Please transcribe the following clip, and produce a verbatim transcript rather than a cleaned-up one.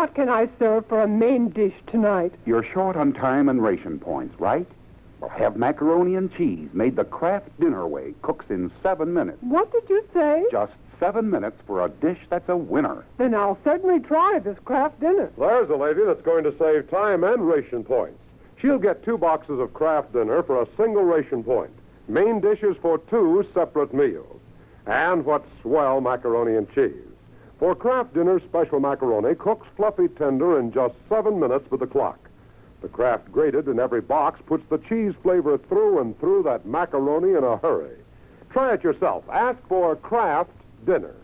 What can I serve for a main dish tonight? You're short on time and ration points, right? Well, have macaroni and cheese made the Kraft Dinner way. Cooks in seven minutes. What did you say? Just seven minutes for a dish that's a winner. Then I'll certainly try this Kraft Dinner. There's a lady that's going to save time and ration points. She'll get two boxes of Kraft Dinner for a single ration point. Main dishes for two separate meals. And what swell macaroni and cheese. For Kraft Dinner special macaroni cooks fluffy tender in just seven minutes with the clock. The Kraft grated in every box puts the cheese flavor through and through that macaroni in a hurry. Try it yourself. Ask for Kraft Dinner.